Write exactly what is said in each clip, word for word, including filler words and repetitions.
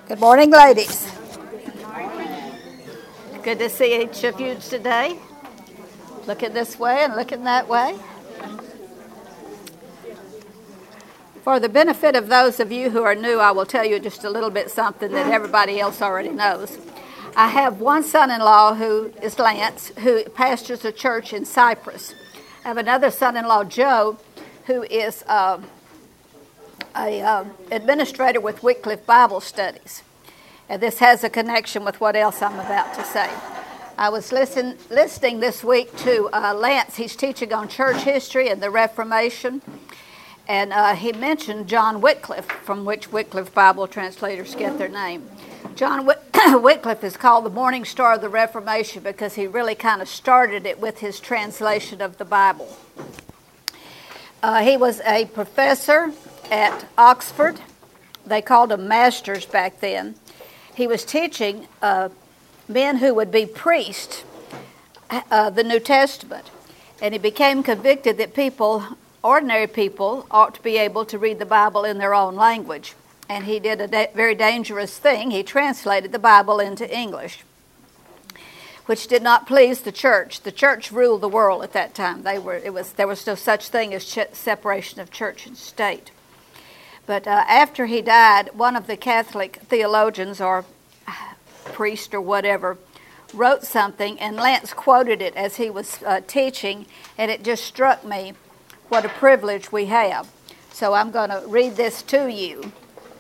Good morning, ladies. Good to see each of you today. Looking this way and looking that way. For the benefit of those of you who are new, I will tell you just a little bit something that everybody else already knows. I have one son-in-law who is Lance, who pastors a church in Cyprus. I have another son-in-law, Joe, who is uh, a uh, administrator with Wycliffe Bible Studies. And this has a connection with what else I'm about to say. I was listen, listening this week to uh, Lance. He's teaching on church history and the Reformation. And uh, he mentioned John Wycliffe, from which Wycliffe Bible translators get their name. John Wycliffe is called the Morning Star of the Reformation because he really kind of started it with his translation of the Bible. Uh, he was a professor at Oxford. They called them masters back then. He was teaching uh, men who would be priests uh, the New Testament. And he became convicted that people, ordinary people, ought to be able to read the Bible in their own language. And he did a da- very dangerous thing. He translated the Bible into English, which did not please the church. The church ruled the world at that time. They were, it was, there was no such thing as ch- separation of church and state. But uh, after he died, one of the Catholic theologians or priest or whatever wrote something, and Lance quoted it as he was uh, teaching, and it just struck me what a privilege we have. So I'm going to read this to you.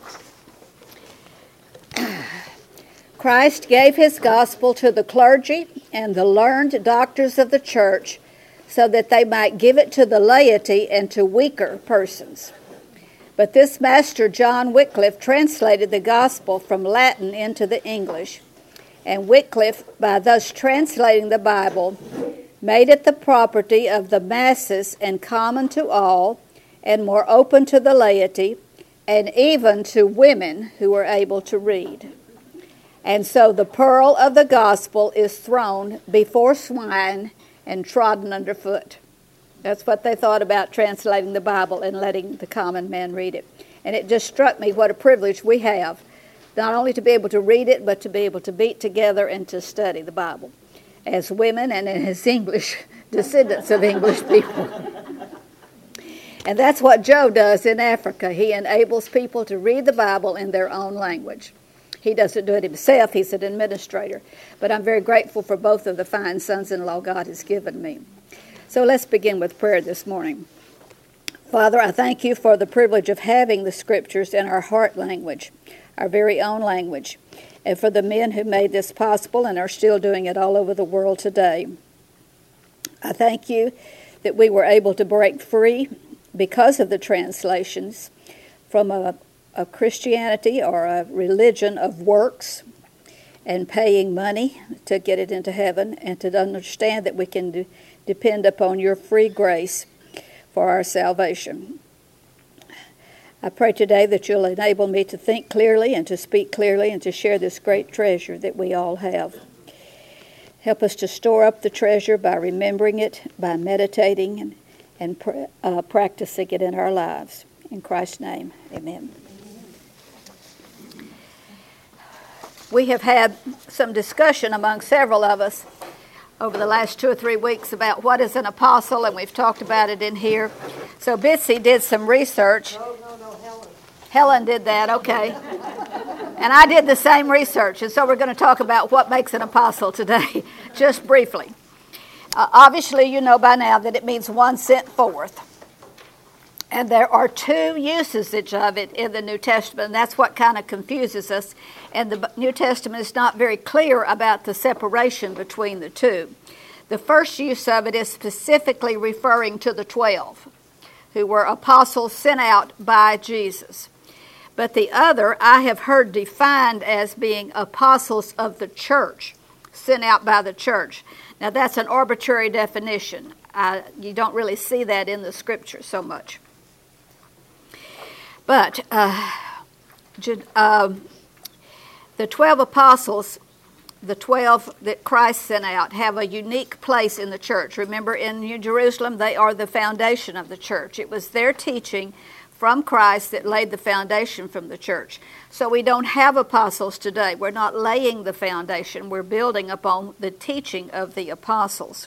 Christ gave his gospel to the clergy and the learned doctors of the church so that they might give it to the laity and to weaker persons. But this master, John Wycliffe, translated the gospel from Latin into the English. And Wycliffe, by thus translating the Bible, made it the property of the masses and common to all, and more open to the laity, and even to women who were able to read. And so the pearl of the gospel is thrown before swine and trodden underfoot. That's what they thought about translating the Bible and letting the common man read it. And it just struck me what a privilege we have, not only to be able to read it, but to be able to meet together and to study the Bible as women and as English descendants of English people. And that's what Joe does in Africa. He enables people to read the Bible in their own language. He doesn't do it himself. He's an administrator. But I'm very grateful for both of the fine sons-in-law God has given me. So let's begin with prayer this morning. Father, I thank you for the privilege of having the Scriptures in our heart language, our very own language, and for the men who made this possible and are still doing it all over the world today. I thank you that we were able to break free because of the translations from a a Christianity or a religion of works and paying money to get it into heaven, and to understand that we can de- depend upon your free grace for our salvation. I pray today that you'll enable me to think clearly and to speak clearly and to share this great treasure that we all have. Help us to store up the treasure by remembering it, by meditating and, and pr- uh, practicing it in our lives. In Christ's name, amen. We have had some discussion among several of us over the last two or three weeks about what is an apostle, and we've talked about it in here. So Bitsy did some research. No, no, no, Helen. Helen did that, okay. And I did the same research, and so we're going to talk about what makes an apostle today, just briefly. Uh, obviously, you know by now that it means one sent forth. And there are two uses of it in the New Testament, and that's what kind of confuses us. And the New Testament is not very clear about the separation between the two. The first use of it is specifically referring to the twelve, who were apostles sent out by Jesus. But the other, I have heard defined as being apostles of the church, sent out by the church. Now, that's an arbitrary definition. Uh, you don't really see that in the Scripture so much. But uh, uh, the twelve apostles, the twelve that Christ sent out, have a unique place in the church. Remember, in New Jerusalem, they are the foundation of the church. It was their teaching from Christ that laid the foundation from the church. So we don't have apostles today. We're not laying the foundation. We're building upon the teaching of the apostles.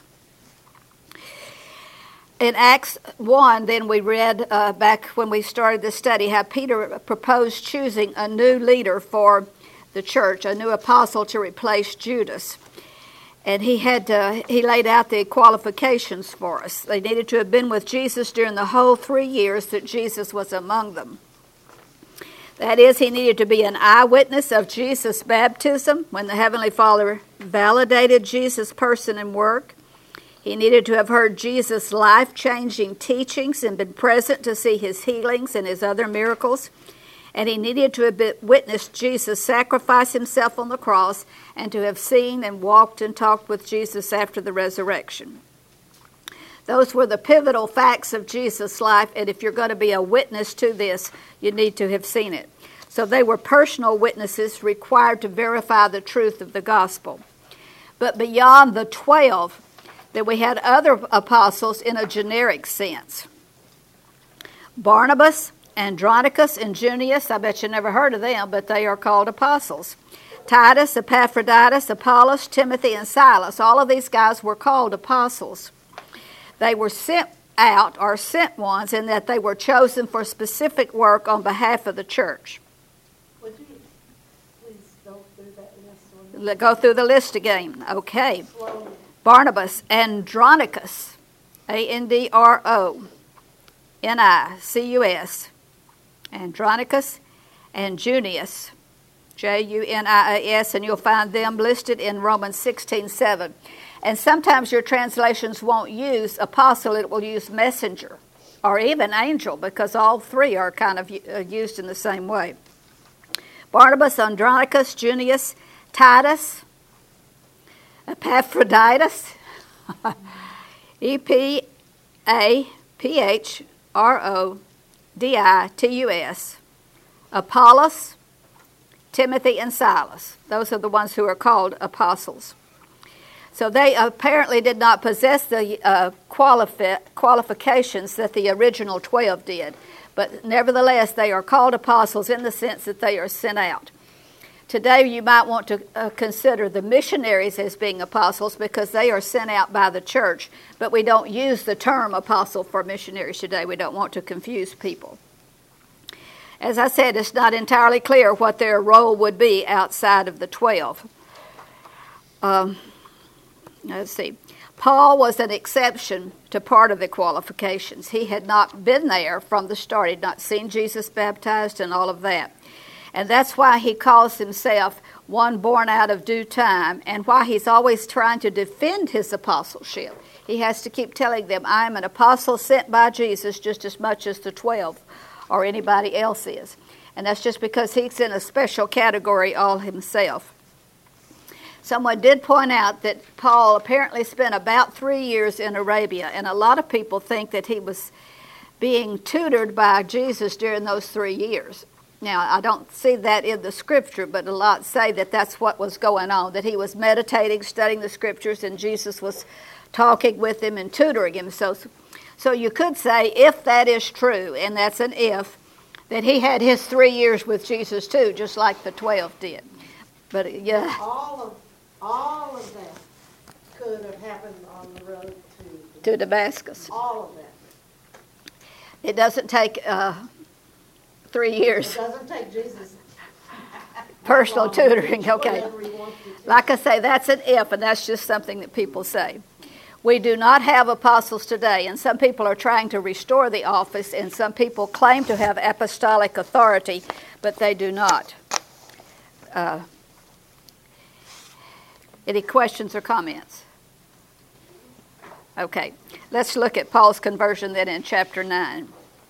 In Acts one, then we read uh, back when we started the study how Peter proposed choosing a new leader for the church, a new apostle to replace Judas. And he had to, he laid out the qualifications for us. They needed to have been with Jesus during the whole three years that Jesus was among them. That is, he needed to be an eyewitness of Jesus' baptism when the Heavenly Father validated Jesus' person and work. He needed to have heard Jesus' life-changing teachings and been present to see his healings and his other miracles. And he needed to have witnessed Jesus sacrifice himself on the cross and to have seen and walked and talked with Jesus after the resurrection. Those were the pivotal facts of Jesus' life, and if you're going to be a witness to this, you need to have seen it. So they were personal witnesses required to verify the truth of the gospel. But beyond the twelve, that we had other apostles in a generic sense. Barnabas, Andronicus, and Junius, I bet you never heard of them, but they are called apostles. Titus, Epaphroditus, Apollos, Timothy, and Silas, all of these guys were called apostles. They were sent out, or sent ones, in that they were chosen for specific work on behalf of the church. Would you please go through that list? Go through the list again. Okay. Slowly. Barnabas, Andronicus, A N D R O N I C U S, Andronicus, and Junius, J U N I A S, and you'll find them listed in Romans sixteen seven. And sometimes your translations won't use apostle, it will use messenger, or even angel, because all three are kind of used in the same way. Barnabas, Andronicus, Junius, Titus, Epaphroditus, E P A P H R O D I T U S, Apollos, Timothy, and Silas. Those are the ones who are called apostles. So they apparently did not possess the uh, qualifi- qualifications that the original twelve did, but nevertheless they are called apostles in the sense that they are sent out. Today you might want to uh, consider the missionaries as being apostles because they are sent out by the church, but we don't use the term apostle for missionaries today. We don't want to confuse people. As I said, it's not entirely clear what their role would be outside of the twelve. Um, let's see. Paul was an exception to part of the qualifications. He had not been there from the start. He had not seen Jesus baptized and all of that. And that's why he calls himself one born out of due time, and why he's always trying to defend his apostleship. He has to keep telling them, I am an apostle sent by Jesus just as much as the twelve or anybody else is. And that's just because he's in a special category all himself. Someone did point out that Paul apparently spent about three years in Arabia, and a lot of people think that he was being tutored by Jesus during those three years. Now, I don't see that in the scripture, but a lot say that that's what was going on, that he was meditating, studying the scriptures, and Jesus was talking with him and tutoring him. So, so you could say, if that is true, and that's an if, that he had his three years with Jesus too, just like the twelve did. But yeah. All of, all of that could have happened on the road to, to Damascus. All of that. It doesn't take... Uh, Three years. It doesn't take Jesus. Personal tutoring, okay. To like I say, that's an if, and that's just something that people say. We do not have apostles today, and some people are trying to restore the office, and some people claim to have apostolic authority, but they do not. Uh, any questions or comments? Okay, let's look at Paul's conversion then in chapter nine.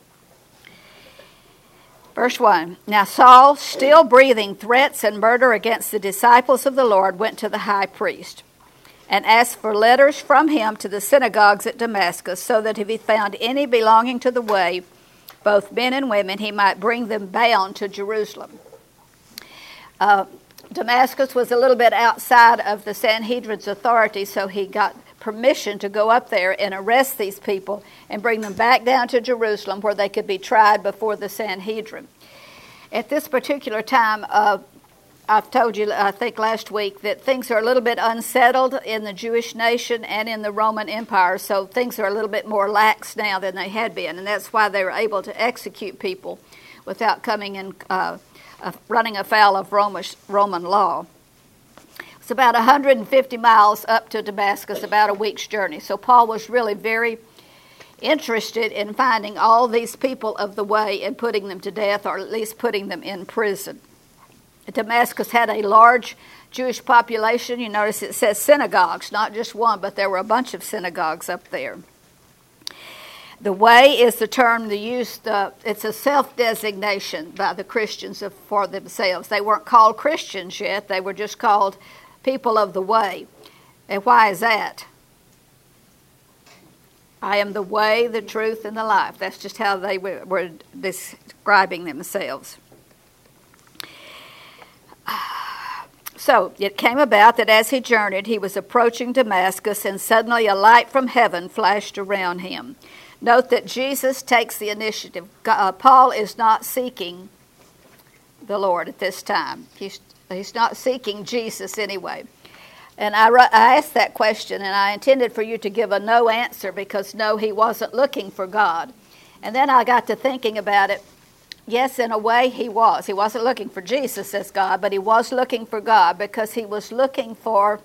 Verse one, Now Saul, still breathing threats and murder against the disciples of the Lord, went to the high priest and asked for letters from him to the synagogues at Damascus, so that if he found any belonging to the way, both men and women, he might bring them bound to Jerusalem. Uh, Damascus was a little bit outside of the Sanhedrin's authority, so he got permission to go up there and arrest these people and bring them back down to Jerusalem where they could be tried before the Sanhedrin. At this particular time, uh, I've told you, I think last week, that things are a little bit unsettled in the Jewish nation and in the Roman Empire, so things are a little bit more lax now than they had been, and that's why they were able to execute people without coming in, uh, uh, running afoul of Romish, Roman law. It's about one hundred fifty miles up to Damascus, about a week's journey. So Paul was really very interested in finding all these people of the way and putting them to death, or at least putting them in prison. Damascus had a large Jewish population. You notice it says synagogues, not just one, but there were a bunch of synagogues up there. The way is the term they used, uh, it's a self-designation by the Christians of, for themselves. They weren't called Christians yet, they were just called people of the way. And why is that? I am the way, the truth, and the life. That's just how they were, were describing themselves. So it came about that as he journeyed, he was approaching Damascus, and suddenly a light from heaven flashed around him. Note that Jesus takes the initiative. Uh, Paul is not seeking the Lord at this time. He's, he's not seeking Jesus anyway. And I, I asked that question, and I intended for you to give a no answer, because no, he wasn't looking for God. And then I got to thinking about it. Yes, in a way he was. He wasn't looking for Jesus as God, but he was looking for God because he was looking for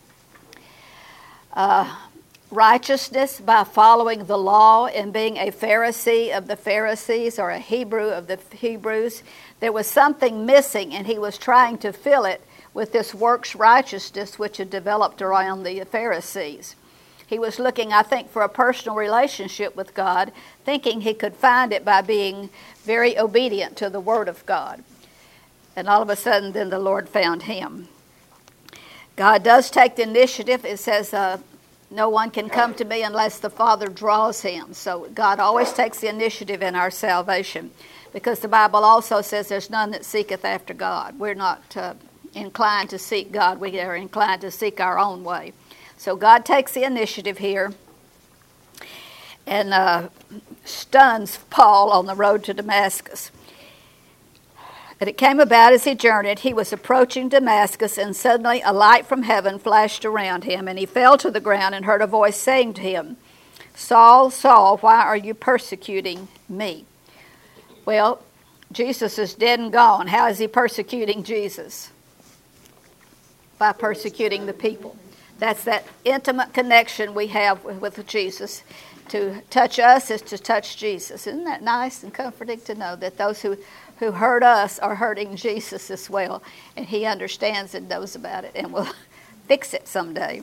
uh, righteousness by following the law and being a Pharisee of the Pharisees or a Hebrew of the Hebrews. There was something missing, and he was trying to fill it with this works righteousness which had developed around the Pharisees. He was looking, I think, for a personal relationship with God, thinking he could find it by being very obedient to the Word of God. And all of a sudden, then the Lord found him. God does take the initiative. It says, uh, no one can come to me unless the Father draws him. So God always takes the initiative in our salvation, because the Bible also says there's none that seeketh after God. We're not uh, inclined to seek God. We are inclined to seek our own way. So God takes the initiative here and uh, stuns Paul on the road to Damascus. And it came about as he journeyed, he was approaching Damascus, and suddenly a light from heaven flashed around him, and he fell to the ground and heard a voice saying to him, Saul, Saul, why are you persecuting me? Well, Jesus is dead and gone. How is he persecuting Jesus? By persecuting the people. That's that intimate connection we have with, with Jesus. To touch us is to touch Jesus. Isn't that nice and comforting to know that those who, who hurt us are hurting Jesus as well, and he understands and knows about it and will fix it someday.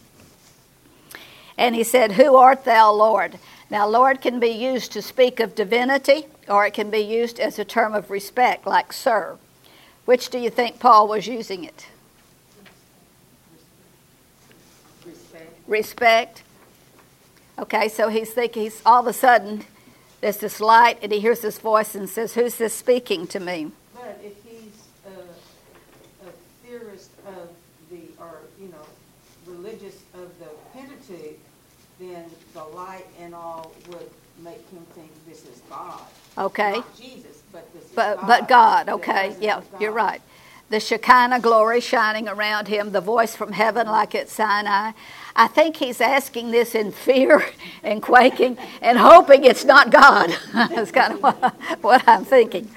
And he said, Who art thou, Lord? Now, Lord can be used to speak of divinity, or it can be used as a term of respect, like sir. Which do you think Paul was using it? Respect. Okay, so he's thinking, he's all of a sudden, there's this light, and he hears this voice and says, Who's this speaking to me? But if he's a, a theorist of the, or, you know, religious of the Pentateuch, then the light and all would make him think this is God. Okay. Not Jesus, but this is but, God. But God, okay, God. yeah, you're right. The Shekinah glory shining around him, the voice from heaven like at Sinai. I think he's asking this in fear and quaking and hoping it's not God. That's kind of what, what I'm thinking.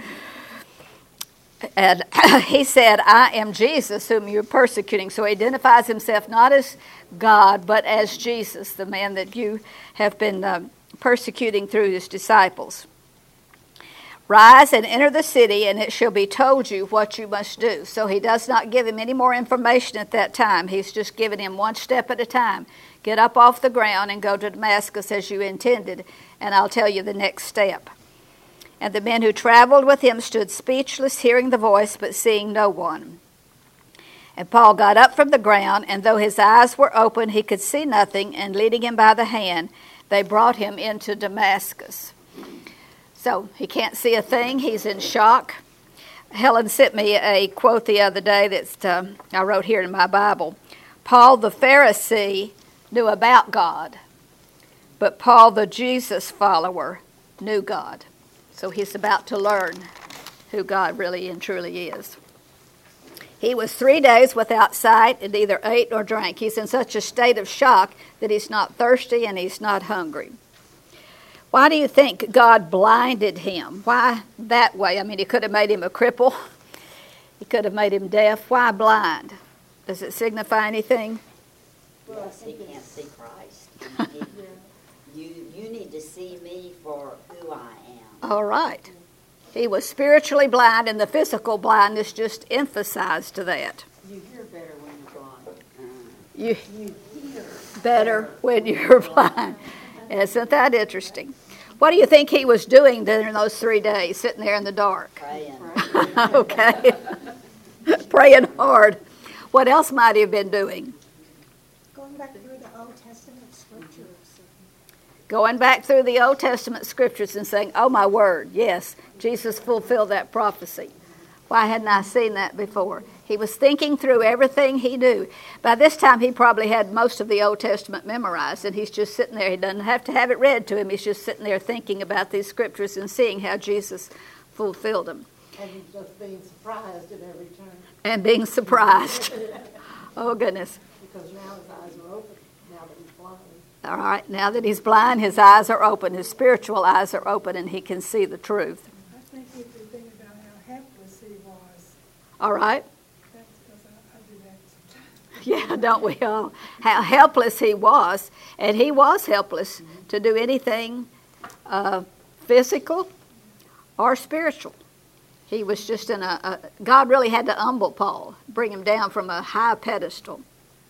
And he said, I am Jesus whom you're persecuting. So he identifies himself not as God, but as Jesus, the man that you have been uh, persecuting through his disciples. Rise and enter the city, and it shall be told you what you must do. So he does not give him any more information at that time. He's just giving him one step at a time. Get up off the ground and go to Damascus as you intended, and I'll tell you the next step. And the men who traveled with him stood speechless, hearing the voice, but seeing no one. And Paul got up from the ground, and though his eyes were open, he could see nothing, and leading him by the hand, they brought him into Damascus. So he can't see a thing. He's in shock. Helen sent me a quote the other day that uh, I wrote here in my Bible. Paul the Pharisee knew about God. But Paul, the Jesus follower, knew God. So he's about to learn who God really and truly is. He was three days without sight and neither ate nor drank. He's in such a state of shock that he's not thirsty and he's not hungry. Why do you think God blinded him? Why that way? I mean, he could have made him a cripple. He could have made him deaf. Why blind? Does it signify anything? Well, he can't see Christ. You, you, you need to see me for who I am. All right. He was spiritually blind, and the physical blindness just emphasized that. You hear better when you're blind. You You hear better when you're blind. Isn't that interesting? What do you think he was doing during those three days, sitting there in the dark? Praying. Okay. Praying hard. What else might he have been doing? Going back through the Old Testament scriptures. Going back through the Old Testament scriptures and saying, oh, my word, yes, Jesus fulfilled that prophecy. Why hadn't I seen that before? He was thinking through everything he knew. By this time, he probably had most of the Old Testament memorized, and he's just sitting there. He doesn't have to have it read to him. He's just sitting there thinking about these scriptures and seeing how Jesus fulfilled them. And he's just being surprised at every turn. And being surprised. Oh, goodness. Because now his eyes are open, now that he's blind. All right, now that he's blind, his eyes are open. His spiritual eyes are open, and he can see the truth. I think you could think about how helpless he was. All right? That's because I, I do that sometimes. Yeah, don't we all? How helpless he was. And he was helpless to do anything uh, physical or spiritual. He was just in a, a... God really had to humble Paul, bring him down from a high pedestal.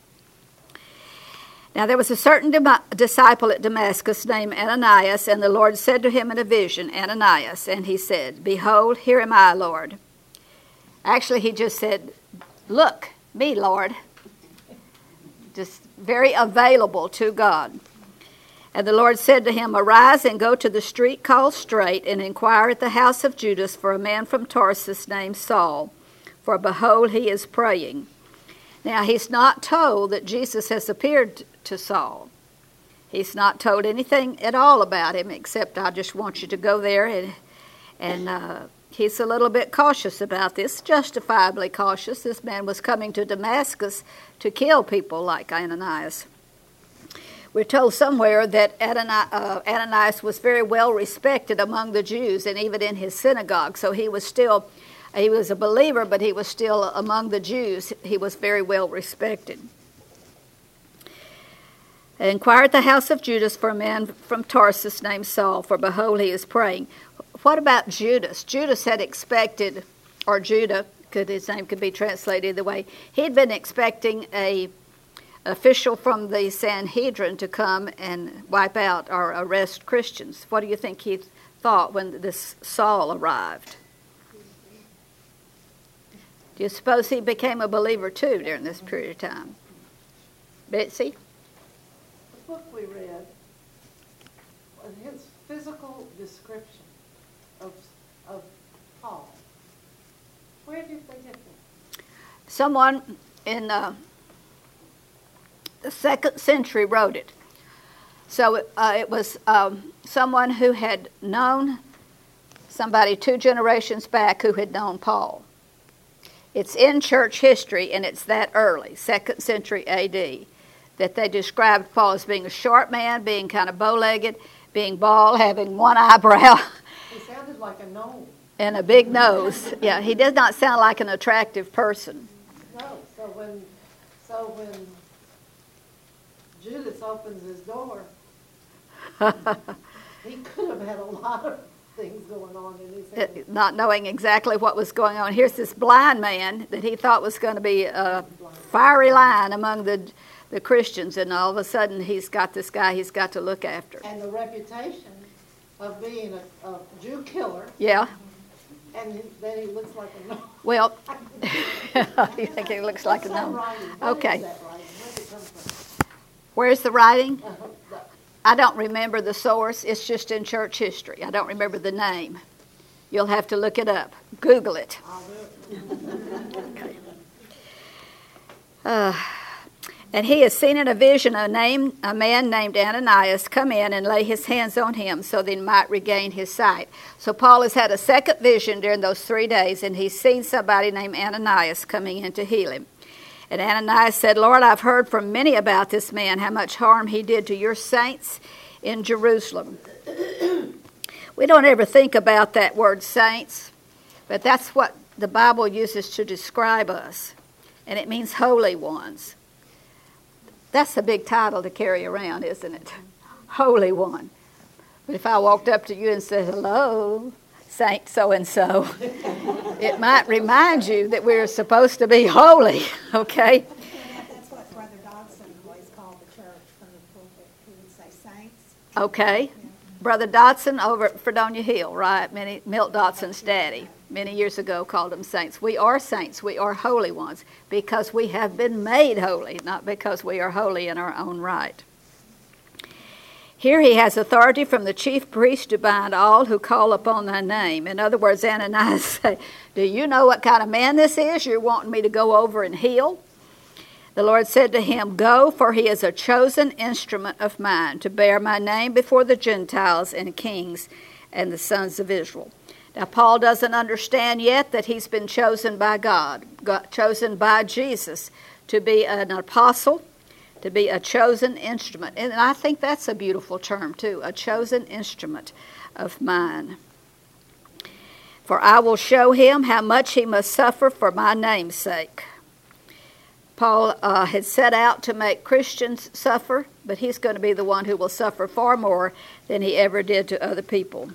Now there was a certain dem- disciple at Damascus named Ananias, and the Lord said to him in a vision, Ananias, and he said, Behold, here am I, Lord. Actually, he just said, Look, me, Lord. Just very available to God. And the Lord said to him, Arise and go to the street called Straight, and inquire at the house of Judas for a man from Tarsus named Saul, for behold, he is praying. Now, he's not told that Jesus has appeared to Saul. He's not told anything at all about him, except I just want you to go there. And, and uh, he's a little bit cautious about this, justifiably cautious. This man was coming to Damascus to kill people like Ananias. We're told somewhere that Ananias was very well respected among the Jews and even in his synagogue. So he was still, he was a believer, but he was still among the Jews. He was very well respected. Inquire at the house of Judas for a man from Tarsus named Saul, for behold, he is praying. What about Judas? Judas had expected, or Judah, could his name could be translated either way. He'd been expecting a official from the Sanhedrin to come and wipe out or arrest Christians. What do you think he thought when this Saul arrived? Do you suppose he became a believer too during this period of time? Betsy? The book we read, his physical description of, of Paul, where did they get that? Someone in uh, the second century wrote it. So uh, it was um, someone who had known somebody two generations back who had known Paul. It's in church history, and it's that early, second century A D, that they described Paul as being a short man, being kind of bow-legged, being bald, having one eyebrow. He sounded like a gnome. And a big nose. Yeah, he does not sound like an attractive person. No, so when, so when Judas opens his door, he could have had a lot of things going on in his head. Not knowing exactly what was going on. Here's this blind man that he thought was going to be a fiery lion among the the Christians, and all of a sudden he's got this guy he's got to look after. And the reputation of being a, a Jew killer. Yeah. And he, then he looks like a gnome. Well, you think he looks like a gnome? Okay. Is that writing? Where did it come from? Where's the writing? Uh, the, I don't remember the source. It's just in church history. I don't remember the name. You'll have to look it up. Google it. I'll do it. Okay. Uh, And he has seen in a vision a, name, a man named Ananias come in and lay his hands on him so that he might regain his sight. So Paul has had a second vision during those three days, and he's seen somebody named Ananias coming in to heal him. And Ananias said, Lord, I've heard from many about this man, how much harm he did to your saints in Jerusalem. We don't ever think about that word saints, but that's what the Bible uses to describe us. And it means holy ones. That's a big title to carry around, isn't it? Holy one. But if I walked up to you and said, hello, Saint so-and-so, it might remind you that we're supposed to be holy, okay? That's what Brother Dodson always called the church from the pulpit. He would say saints. Okay. Yeah. Brother Dodson over at Fredonia Hill, right? Many, Milt Dodson's daddy, many years ago called them saints. We are saints. We are holy ones because we have been made holy, not because we are holy in our own right. Here he has authority from the chief priest to bind all who call upon thy name. In other words, Ananias say, do you know what kind of man this is you're wanting me to go over and heal? The Lord said to him, go, for he is a chosen instrument of mine to bear my name before the Gentiles and kings and the sons of Israel. Now, Paul doesn't understand yet that he's been chosen by God, God chosen by Jesus to be an apostle, to be a chosen instrument. And I think that's a beautiful term, too, a chosen instrument of mine. For I will show him how much he must suffer for my name's sake. Paul uh, had set out to make Christians suffer, but he's going to be the one who will suffer far more than he ever did to other people.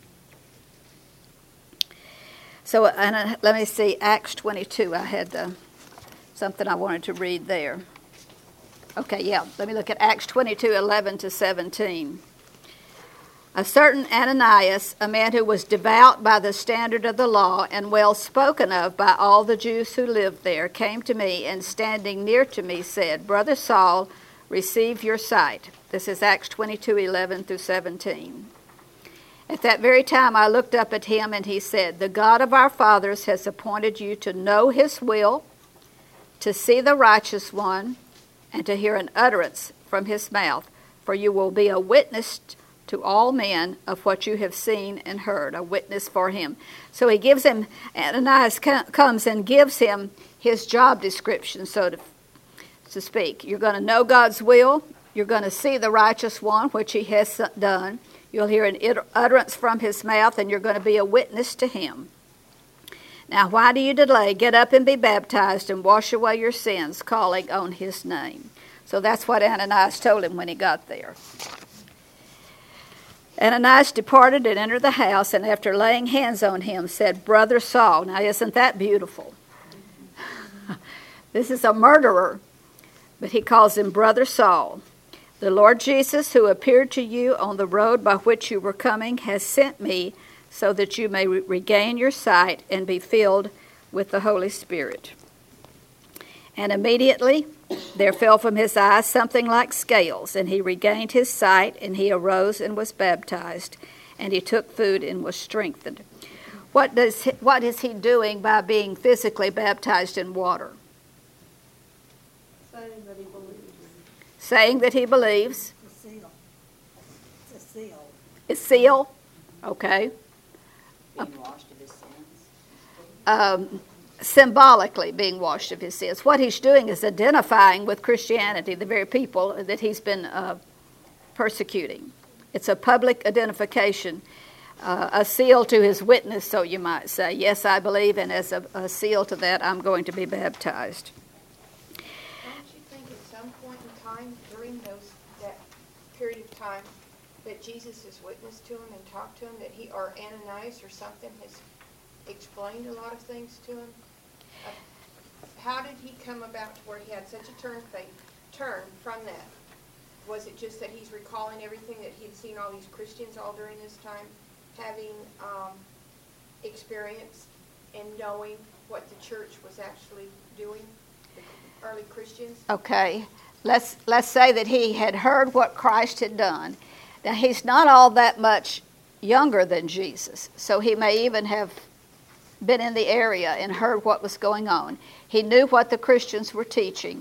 So and, uh, let me see, Acts twenty-two. I had uh, something I wanted to read there. Okay, yeah, let me look at Acts twenty-two, eleven to seventeen. A certain Ananias, a man who was devout by the standard of the law and well spoken of by all the Jews who lived there, came to me and standing near to me said, Brother Saul, receive your sight. This is Acts twenty-two, eleven through seventeen. At that very time I looked up at him and he said, the God of our fathers has appointed you to know his will, to see the righteous one, and to hear an utterance from his mouth. For you will be a witness to all men of what you have seen and heard, a witness for him. So he gives him, Ananias comes and gives him his job description, so to, to speak. You're going to know God's will. You're going to see the righteous one, which he has done. You'll hear an utterance from his mouth, and you're going to be a witness to him. Now, why do you delay? Get up and be baptized and wash away your sins, calling on his name. So that's what Ananias told him when he got there. Ananias departed and entered the house, and after laying hands on him, said, Brother Saul. Now, isn't that beautiful? This is a murderer, but he calls him Brother Saul. The Lord Jesus, who appeared to you on the road by which you were coming, has sent me so that you may re- regain your sight and be filled with the Holy Spirit. And immediately there fell from his eyes something like scales, and he regained his sight, and he arose and was baptized, and he took food and was strengthened. What does he, what is he doing by being physically baptized in water? Saying that he believes. Saying that he believes. It's a seal. It's a seal. It's seal. Okay. Being washed of his sins. Um, symbolically being washed of his sins. What he's doing is identifying with Christianity, the very people that he's been uh, persecuting. It's a public identification, uh, a seal to his witness, so you might say. Yes, I believe, and as a, a seal to that, I'm going to be baptized. Don't you think at some point in time during those that period of time that Jesus has witnessed to him and talked to him, that he or Ananias or something has explained a lot of things to him? Uh, how did he come about to where he had such a turn faith, turn from that? Was it just that he's recalling everything that he'd seen all these Christians all during this time having um, experienced and knowing what the church was actually doing, the early Christians? Okay, let's let's say that he had heard what Christ had done. Now, he's not all that much younger than Jesus, so he may even have been in the area and heard what was going on. He knew what the Christians were teaching.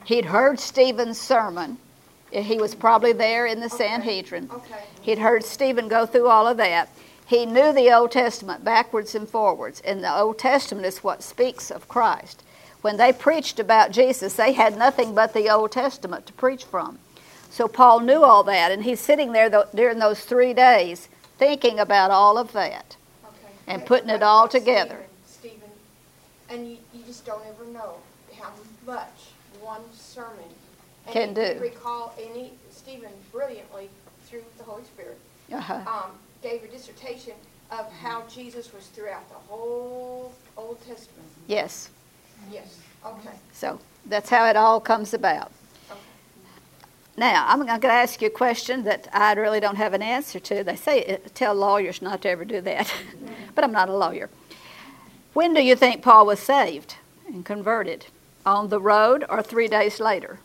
He'd heard Stephen's sermon. He was probably there in the Okay. Sanhedrin. Okay. He'd heard Stephen go through all of that. He knew the Old Testament backwards and forwards, and the Old Testament is what speaks of Christ. When they preached about Jesus, they had nothing but the Old Testament to preach from. So Paul knew all that, and he's sitting there th- during those three days thinking about all of that Okay. and But- putting it but all like together. Stephen, Stephen, and you, you just don't ever know how much one sermon and Can you do. Recall any Stephen brilliantly through the Holy Spirit Uh-huh. um, gave a dissertation of how Jesus was throughout the whole Old Testament. Yes. Yes. Okay. So that's how it all comes about. Okay. Now, I'm going to ask you a question that I really don't have an answer to. They say uh, tell lawyers not to ever do that, but I'm not a lawyer. When do you think Paul was saved and converted? On the road or three days later?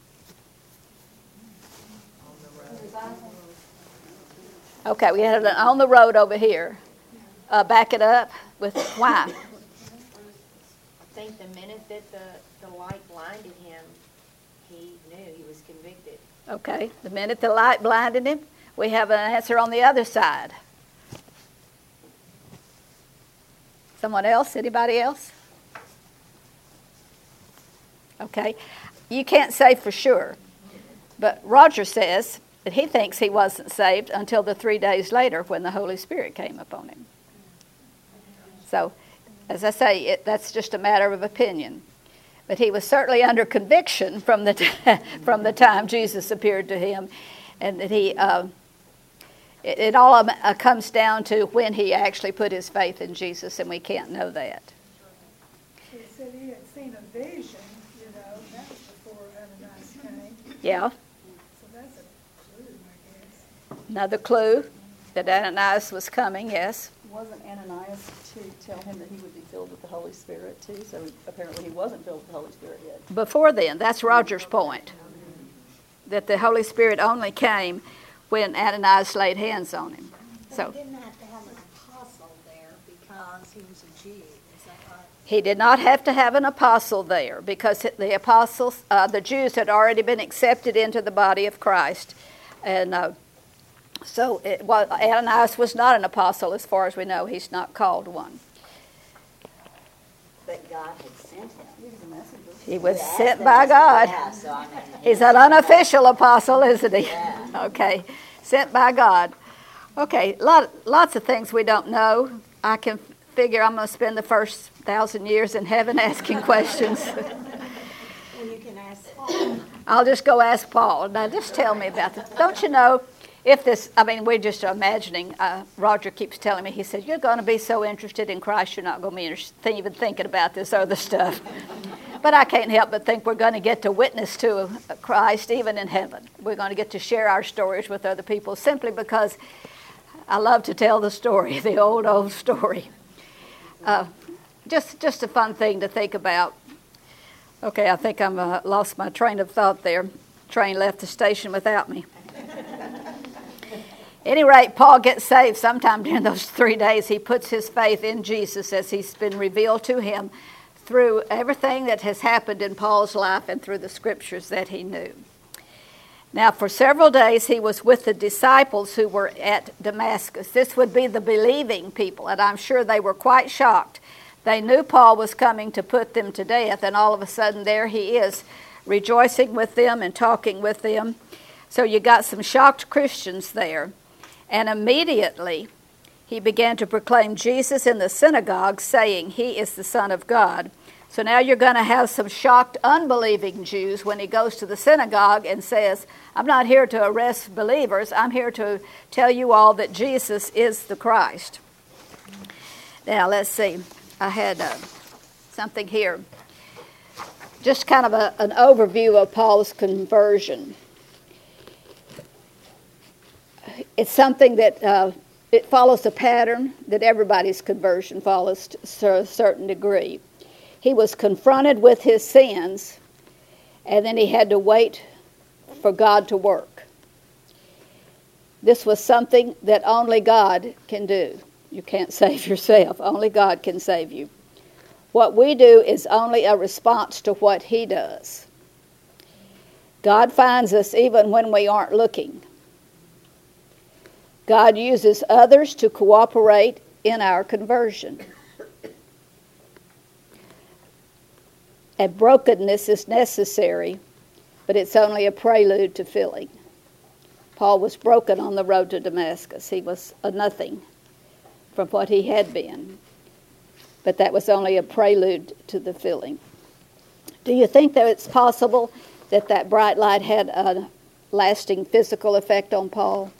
Okay, we had it on the road over here. Uh, back it up with why? I think the minute that the, the light blinded him, he knew, he was convicted. Okay, the minute the light blinded him, we have an answer on the other side. Someone else? Anybody else? Okay, you can't say for sure, but Roger says that he thinks he wasn't saved until the three days later when the Holy Spirit came upon him. So, as I say, it, that's just a matter of opinion. But he was certainly under conviction from the t- from the time Jesus appeared to him, and that he uh, it, it all uh, comes down to when he actually put his faith in Jesus, and we can't know that. He said he had seen a vision, you know, that was before Ananias came. Yeah, So that's a clue, I guess. another clue that Ananias was coming. Yes. Wasn't Ananias to tell him that he would be filled with the Holy Spirit too? So apparently he wasn't filled with the Holy Spirit yet. Before then, that's Roger's point, that the Holy Spirit only came when Ananias laid hands on him. But So he didn't have to have an apostle there because he was a Jew, is that right? he did not have to have an apostle there because the apostles, uh, the Jews had already been accepted into the body of Christ. And uh, so it, well, Ananias was not an apostle as far as we know. He's not called one. But God had sent him. He was a messenger. He was Yeah, sent the by messenger, God. yeah, so I mean, He's an unofficial apostle, isn't he? Yeah. Okay, sent by God. Okay, lot, lots of things we don't know. I can figure I'm going to spend the first thousand years in heaven asking questions. Well, you can ask Paul. I'll just go ask Paul. Now, just tell me about this. Don't you know if this, I mean, we're just imagining. Uh, Roger keeps telling me, he said, you're going to be so interested in Christ, you're not going to be inter- even thinking about this other stuff. But I can't help but think we're going to get to witness to Christ even in heaven. We're going to get to share our stories with other people simply because I love to tell the story, the old, old story. Uh, just, just a fun thing to think about. Okay, I think I'm uh, lost my train of thought there. Train left the station without me. At any rate, Paul gets saved sometime during those three days. He puts his faith in Jesus as he's been revealed to him through everything that has happened in Paul's life and through the scriptures that he knew. Now, for several days, he was with the disciples who were at Damascus. This would be the believing people, and I'm sure they were quite shocked. They knew Paul was coming to put them to death, and all of a sudden there he is, rejoicing with them and talking with them. So you got some shocked Christians there. And immediately he began to proclaim Jesus in the synagogue, saying, he is the Son of God. So now you're going to have some shocked, unbelieving Jews when he goes to the synagogue and says, I'm not here to arrest believers. I'm here to tell you all that Jesus is the Christ. Now, let's see. I had uh, something here. Just kind of a, an overview of Paul's conversion. It's something that uh, it follows a pattern that everybody's conversion follows to a certain degree. He was confronted with his sins, and then he had to wait for God to work. This was something that only God can do. You can't save yourself. Only God can save you. What we do is only a response to what he does. God finds us even when we aren't looking. God uses others to cooperate in our conversion. And brokenness is necessary, but it's only a prelude to filling. Paul was broken on the road to Damascus. He was a nothing from what he had been. But that was only a prelude to the filling. Do you think that it's possible that that bright light had a lasting physical effect on Paul?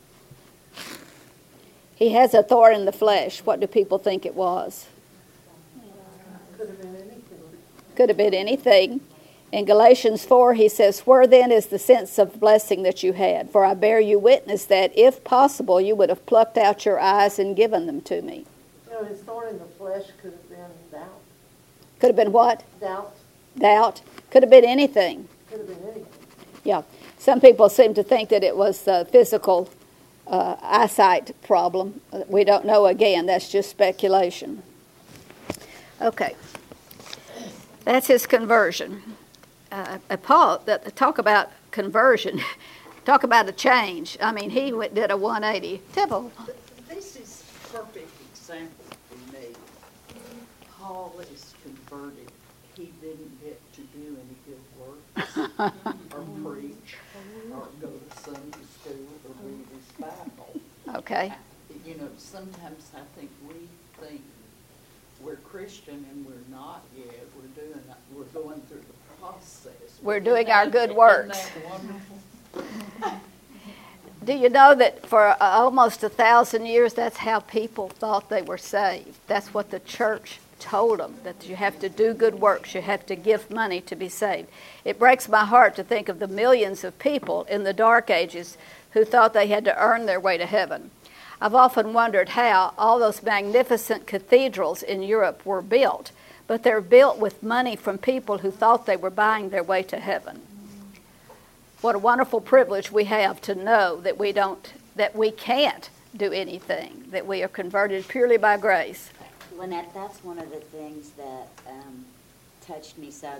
He has a thorn in the flesh. What do people think it was? Could have been anything. Could have been anything. In Galatians four, he says, "Where then is the sense of blessing that you had? For I bear you witness that, if possible, you would have plucked out your eyes and given them to me." You know, his thorn in the flesh could have been doubt. Could have been what? Doubt Doubt. Could have been anything. could have been anything. Yeah. Some people seem to think that it was a physical uh, eyesight problem. We don't know again. That's just speculation. Okay. That's his conversion. Uh, Paul, that, talk about conversion. Talk about a change. I mean, he went, did a one eighty. Temple. This is a perfect example for me. Paul is converted. He didn't get to do any good work, or preach, or go to Sunday school, or read his Bible. Okay. You know, sometimes I think we think we're Christian and we're not yet. We're doing, we're going through the process. We're doing our good works. Isn't that wonderful? Do you know that for uh, almost a thousand years, that's how people thought they were saved? That's what the church told them, that you have to do good works, you have to give money to be saved. It breaks my heart to think of the millions of people in the Dark Ages who thought they had to earn their way to heaven. I've often wondered how all those magnificent cathedrals in Europe were built, but they're built with money from people who thought they were buying their way to heaven. What a wonderful privilege we have to know that we don't, that we can't do anything, that we are converted purely by grace. Lynette, that's one of the things that um, touched me. So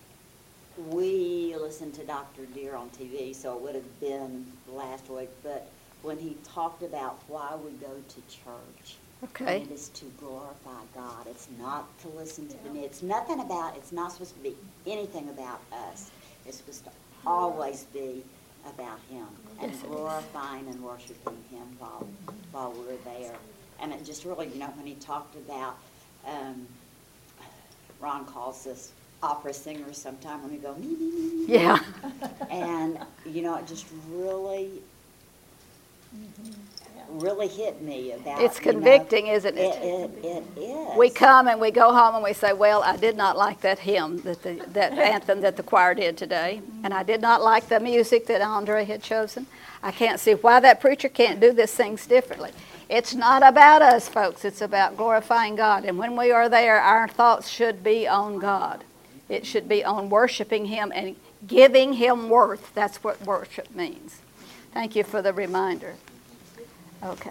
we listened to Doctor Deere on T V, so it would have been last week, but when he talked about why we go to church, Okay. and it is to glorify God. It's not to listen to the music. It's nothing about, it's not supposed to be anything about us. It's supposed to always be about Him and Yes, it is. glorifying and worshiping Him while while we're there. And it just really, you know, when he talked about, um, Ron calls us opera singers sometime, when we go, me, me, me, me. Yeah. And, you know, it just really, really hit me about, It's you know, convicting, isn't it, it? it, it is. We come and we go home and we say, well, I did not like that hymn, that the, that anthem that the choir did today, and I did not like the music that Andre had chosen. I can't see why that preacher can't do these things differently. It's not about us, folks. It's about glorifying God. And when we are there, our thoughts should be on God. It should be on worshiping Him and giving Him worth. That's what worship means. Thank you for the reminder. Okay.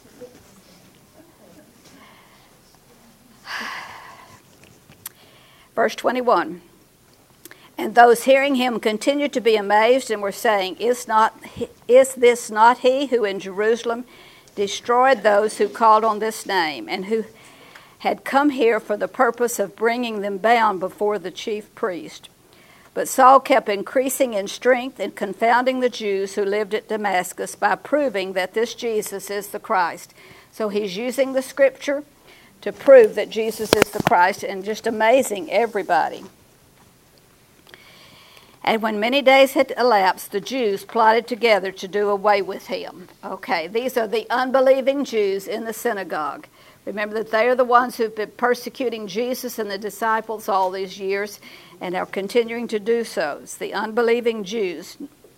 Verse twenty-one. And those hearing him continued to be amazed and were saying, Is not is this not he who in Jerusalem destroyed those who called on this name, and who had come here for the purpose of bringing them bound before the chief priest? But Saul kept increasing in strength and confounding the Jews who lived at Damascus by proving that this Jesus is the Christ. So he's using the scripture to prove that Jesus is the Christ and just amazing everybody. And when many days had elapsed, the Jews plotted together to do away with him. Okay, these are the unbelieving Jews in the synagogue. Remember that they are the ones who've been persecuting Jesus and the disciples all these years and are continuing to do so. It's the unbelieving Jews.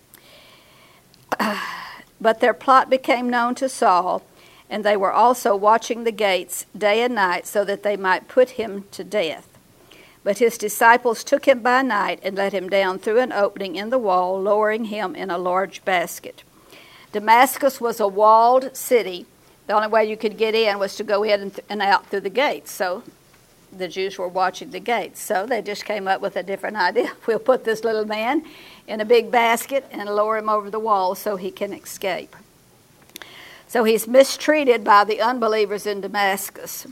But their plot became known to Saul, and they were also watching the gates day and night so that they might put him to death. But his disciples took him by night and let him down through an opening in the wall, lowering him in a large basket. Damascus was a walled city. The only way you could get in was to go in and out through the gates. So the Jews were watching the gates. So they just came up with a different idea. We'll put this little man in a big basket and lower him over the wall so he can escape. So he's mistreated by the unbelievers in Damascus.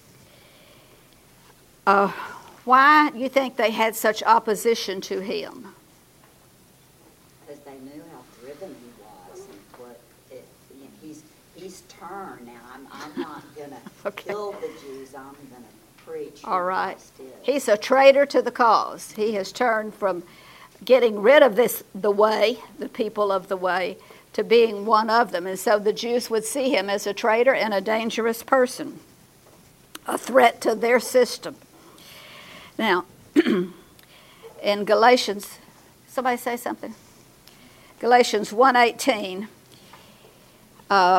Uh, why do you think they had such opposition to him? Because they knew how driven he was and what it, you know, he's he's turned now. I'm I'm not gonna Okay. kill the Jews. I'm gonna preach. who All right. Christ is. He's a traitor to the cause. He has turned from getting rid of this the way, the people of the way, to being one of them. And so the Jews would see him as a traitor and a dangerous person, a threat to their system. Now, in Galatians, somebody say something? Galatians one eighteen, uh,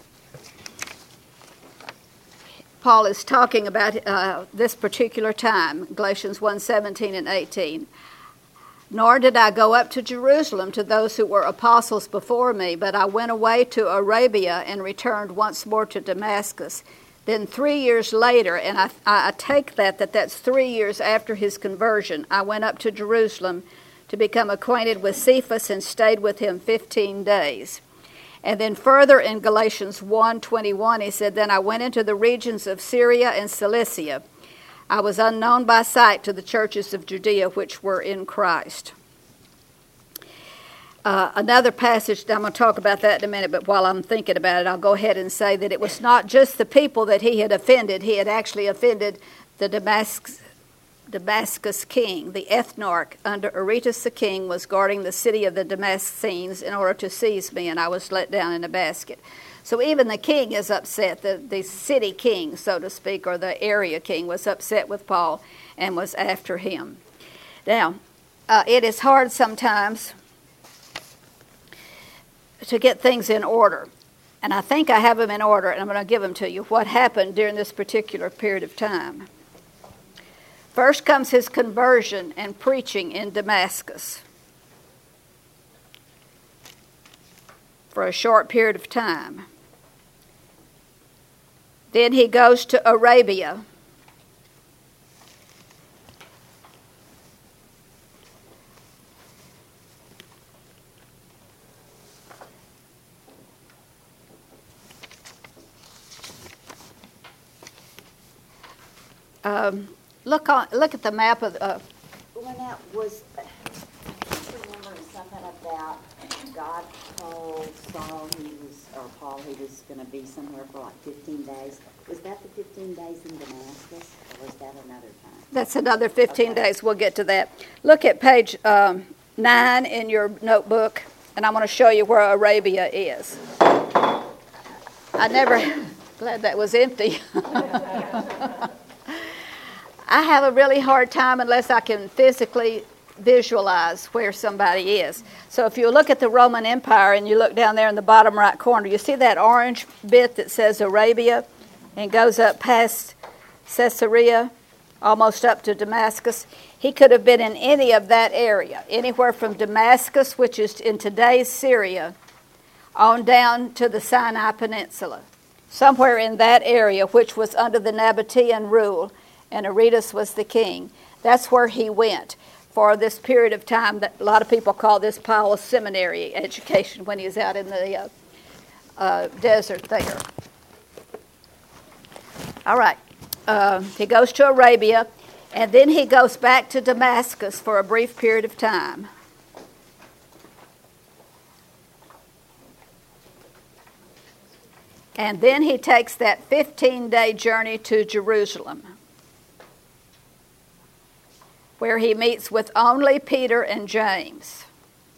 Paul is talking about uh, this particular time, Galatians one seventeen and eighteen. Nor did I go up to Jerusalem to those who were apostles before me, but I went away to Arabia and returned once more to Damascus. Then three years later, and I, I take that that that's three years after his conversion, I went up to Jerusalem to become acquainted with Cephas and stayed with him fifteen days. And then further in Galatians one twenty-one, he said, Then I went into the regions of Syria and Cilicia. I was unknown by sight to the churches of Judea which were in Christ. Uh, another passage, I'm going to talk about that in a minute, but while I'm thinking about it, I'll go ahead and say that it was not just the people that he had offended. He had actually offended the Damascus, Damascus king. The ethnarch under Aretas the king was guarding the city of the Damascenes in order to seize me, and I was let down in a basket. So even the king is upset, the, the city king, so to speak, or the area king was upset with Paul and was after him. Now, uh, it is hard sometimes to get things in order. And I think I have them in order, and I'm going to give them to you, what happened during this particular period of time. First comes his conversion and preaching in Damascus for a short period of time. Then he goes to Arabia. Um, look on, look at the map of. Uh, When that was, I keep remembering something about God told Saul he was, or Paul, he was going to be somewhere for like fifteen days. Was that the fifteen days in Damascus, or was that another time? That's another fifteen Okay. days. We'll get to that. Look at page um, nine in your notebook, and I'm going to show you where Arabia is. I never, glad that was empty. I have a really hard time unless I can physically visualize where somebody is. So if you look at the Roman Empire and you look down there in the bottom right corner, you see that orange bit that says Arabia and goes up past Caesarea, almost up to Damascus. He could have been in any of that area, anywhere from Damascus, which is in today's Syria, on down to the Sinai Peninsula, somewhere in that area, which was under the Nabatean rule, and Aretas was the king. That's where he went for this period of time that a lot of people call this Paul's seminary education when he was out in the uh, uh, desert there. All right. Uh, he goes to Arabia, and then he goes back to Damascus for a brief period of time. And then he takes that fifteen-day journey to Jerusalem, where he meets with only Peter and James.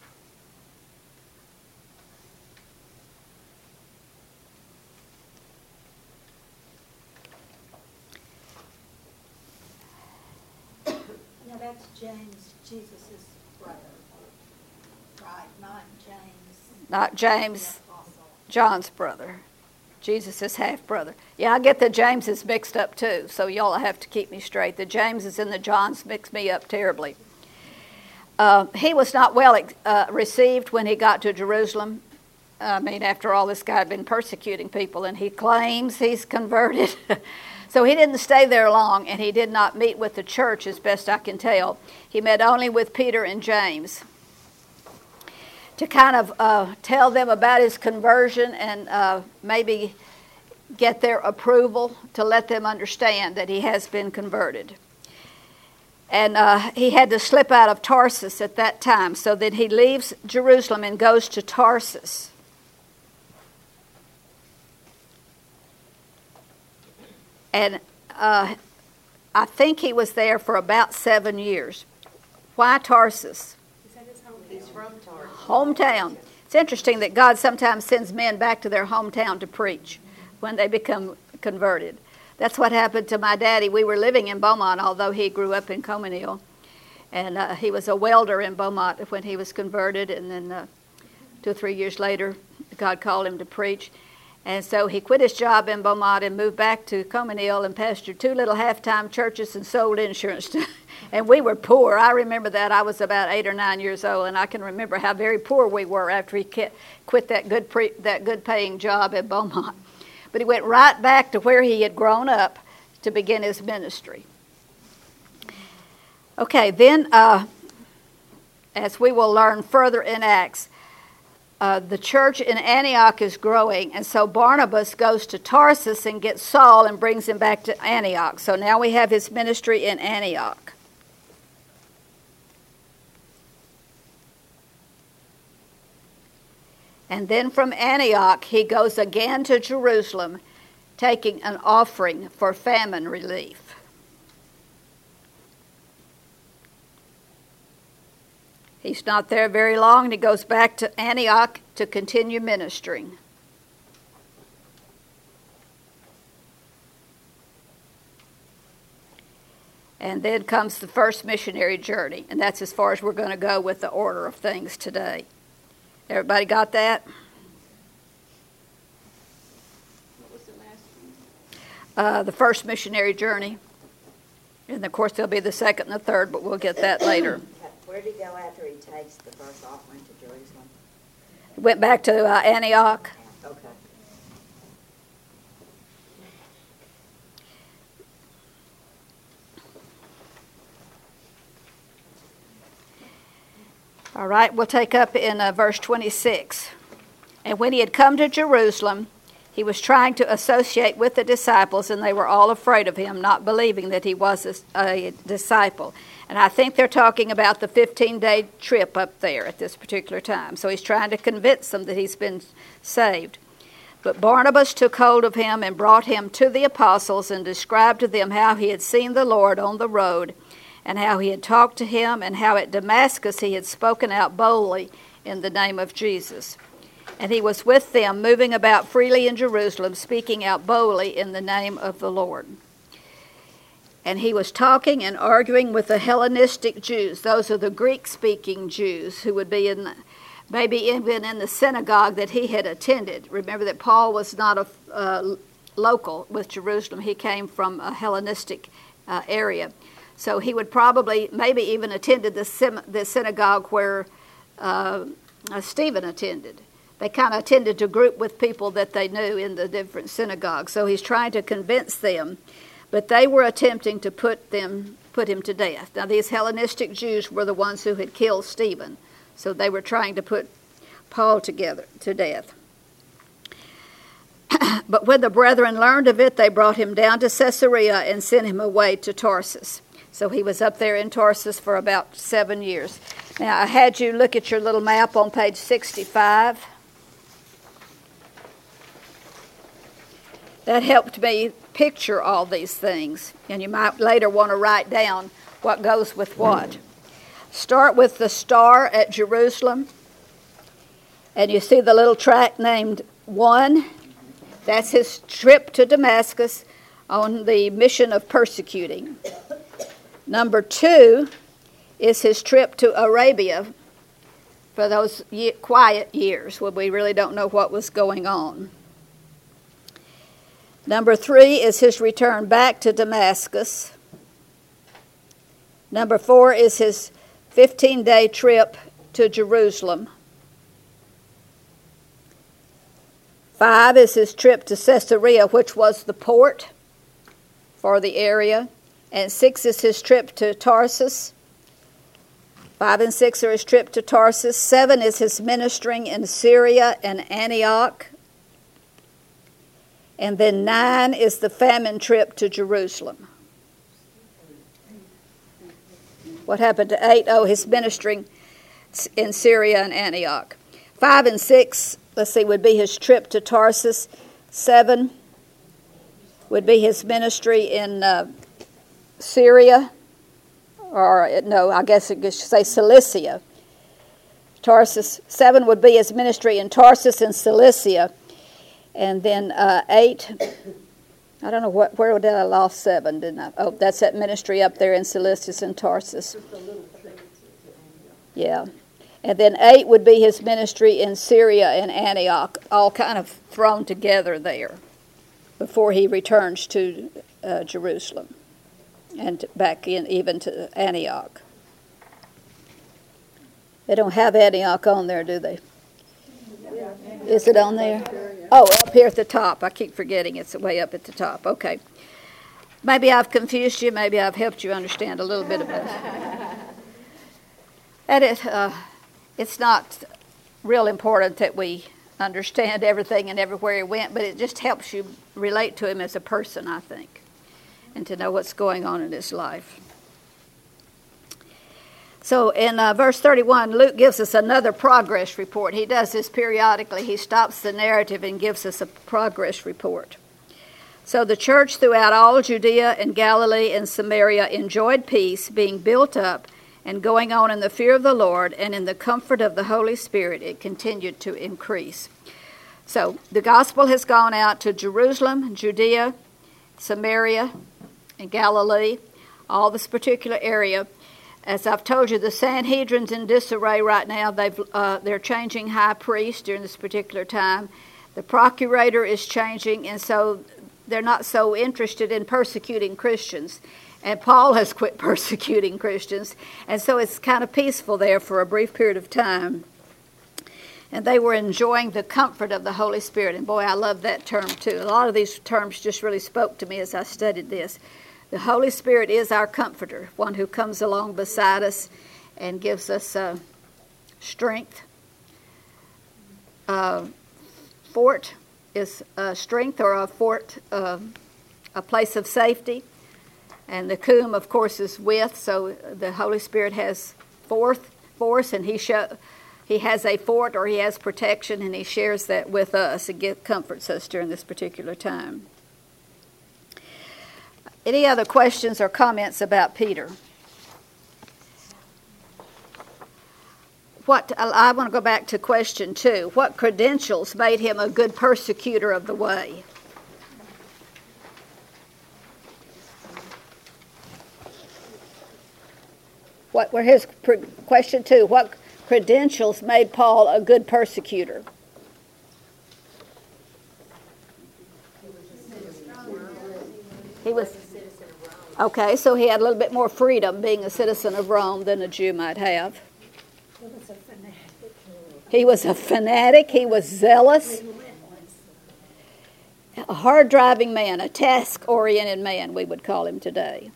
Now that's James, Jesus' brother, right? Not James. Not James, the apostle. John's brother. Jesus' half-brother. Yeah, I get the Jameses mixed up too, so y'all have to keep me straight. The Jameses and the Johns mix me up terribly. Uh, he was not well uh, received when he got to Jerusalem. I mean, after all, this guy had been persecuting people, and he claims he's converted. So he didn't stay there long, and he did not meet with the church, as best I can tell. He met only with Peter and James to kind of uh, tell them about his conversion and uh, maybe get their approval, to let them understand that he has been converted. And uh, he had to slip out of Tarsus at that time, so that he leaves Jerusalem and goes to Tarsus. And uh, I think he was there for about seven years. Why Tarsus? He's from Tarsus. Hometown. It's interesting that God sometimes sends men back to their hometown to preach when they become converted. That's what happened to my daddy. We were living in Beaumont, although he grew up in Commonweal. And uh, he was a welder in Beaumont when he was converted. And then uh, two or three years later, God called him to preach. And so he quit his job in Beaumont and moved back to Commonweal and pastored two little half-time churches and sold insurance. To, and we were poor. I remember that. I was about eight or nine years old, and I can remember how very poor we were after he quit that good pre, that good-paying job in Beaumont. But he went right back to where he had grown up to begin his ministry. Okay, then uh, as we will learn further in Acts, uh, the church in Antioch is growing, and so Barnabas goes to Tarsus and gets Saul and brings him back to Antioch. So now we have his ministry in Antioch. And then from Antioch, he goes again to Jerusalem, taking an offering for famine relief. He's not there very long, and he goes back to Antioch to continue ministering. And then comes the first missionary journey, and that's as far as we're going to go with the order of things today. Everybody got that? What was the last one? Uh, the first missionary journey. And of course there'll be the second and the third, but we'll get that later. Where did he go after he takes the first offering to Jerusalem? He went back to uh, Antioch. Okay. All right, we'll take up in uh, verse twenty-six. And when he had come to Jerusalem, he was trying to associate with the disciples, and they were all afraid of him, not believing that he was a, a disciple. And I think they're talking about the fifteen-day trip up there at this particular time. So he's trying to convince them that he's been saved. But Barnabas took hold of him and brought him to the apostles and described to them how he had seen the Lord on the road, and how he had talked to him, and how at Damascus he had spoken out boldly in the name of Jesus. And he was with them, moving about freely in Jerusalem, speaking out boldly in the name of the Lord. And he was talking and arguing with the Hellenistic Jews. Those are the Greek-speaking Jews who would be in, maybe even in the synagogue that he had attended. Remember that Paul was not a uh, local with Jerusalem. He came from a Hellenistic uh, area. So he would probably, maybe even attended the, sim- the synagogue where uh, uh, Stephen attended. They kind of tended to group with people that they knew in the different synagogues. So he's trying to convince them, but they were attempting to put them, put him to death. Now these Hellenistic Jews were the ones who had killed Stephen, so they were trying to put Paul together to death. But when the brethren learned of it, they brought him down to Caesarea and sent him away to Tarsus. So he was up there in Tarsus for about seven years. Now I had you look at your little map on page sixty-five. That helped me picture all these things, and you might later want to write down what goes with what. Start with the star at Jerusalem, and you see the little tract named one. That's his trip to Damascus on the mission of persecuting. Number two is his trip to Arabia for those quiet years when we really don't know what was going on. Number three is his return back to Damascus. Number four is his fifteen-day trip to Jerusalem. Five is his trip to Caesarea, which was the port for the area. And six is his trip to Tarsus. Five and six are his trip to Tarsus. Seven is his ministering in Syria and Antioch. And then nine is the famine trip to Jerusalem. What happened to eight? Oh, his ministering in Syria and Antioch. Five and six, let's see, would be his trip to Tarsus. Seven would be his ministry in uh, Syria. Or, no, I guess it should say Cilicia. Tarsus. Seven would be his ministry in Tarsus and Cilicia. And then uh, eight, I don't know, what, where did I lost seven, didn't I? Oh, that's that ministry up there in Cilicia and Tarsus. Yeah. And then eight would be his ministry in Syria and Antioch, all kind of thrown together there before he returns to uh, Jerusalem and back in even to Antioch. They don't have Antioch on there, do they? Is it on there? Oh, up here at the top. I keep forgetting it's way up at the top. Okay. Maybe I've confused you. Maybe I've helped you understand a little bit of it. And it, uh, it's not real important that we understand everything and everywhere he went, but it just helps you relate to him as a person, I think, and to know what's going on in his life. So in uh, verse thirty-one, Luke gives us another progress report. He does this periodically. He stops the narrative and gives us a progress report. So the church throughout all Judea and Galilee and Samaria enjoyed peace, being built up and going on in the fear of the Lord, and in the comfort of the Holy Spirit it continued to increase. So the gospel has gone out to Jerusalem, Judea, Samaria, and Galilee, all this particular area. As I've told you, the Sanhedrin's in disarray right now. They've, uh, they're changing high priest during this particular time. The procurator is changing, and so they're not so interested in persecuting Christians. And Paul has quit persecuting Christians, and so it's kind of peaceful there for a brief period of time. And they were enjoying the comfort of the Holy Spirit. And boy, I love that term too. A lot of these terms just really spoke to me as I studied this. The Holy Spirit is our comforter, one who comes along beside us and gives us uh, strength. Uh, fort is a strength, or a fort, uh, a place of safety. And the cum, of course, is with, so the Holy Spirit has forth, force, and he show, he has a fort, or he has protection, and he shares that with us and get, comforts us during this particular time. Any other questions or comments about Peter? What I, I want to go back to question two. What credentials made him a good persecutor of the way? What were his question two? What credentials made Paul a good persecutor? He was okay, so he had a little bit more freedom being a citizen of Rome than a Jew might have. He was a fanatic. He was a fanatic. He was zealous. A hard-driving man, a task-oriented man, we would call him today.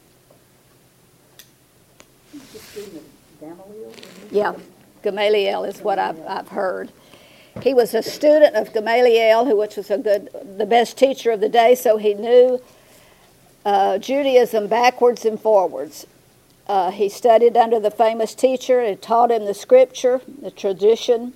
Yeah, Gamaliel is what I've, I've heard. He was a student of Gamaliel, who which was a good, the best teacher of the day, so he knew uh, Judaism backwards and forwards. Uh, he studied under the famous teacher and taught him the scripture, the tradition.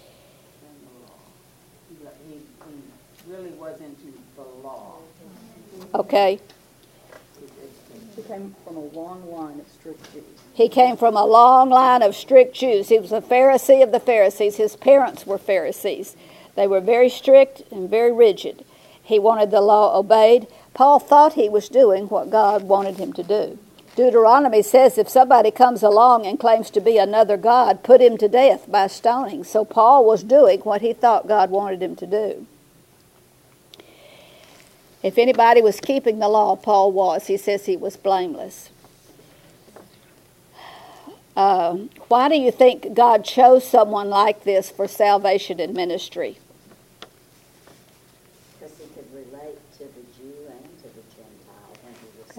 He, he really was into the law. Okay. He came from a long line of strict Jews. He came from a long line of strict Jews. He was a Pharisee of the Pharisees. His parents were Pharisees. They were very strict and very rigid. He wanted the law obeyed. Paul thought he was doing what God wanted him to do. Deuteronomy says if somebody comes along and claims to be another God, put him to death by stoning. So Paul was doing what he thought God wanted him to do. If anybody was keeping the law, Paul was. He says he was blameless. Uh, why do you think God chose someone like this for salvation and ministry? Because he could relate to the Jew and to the Gentile when he was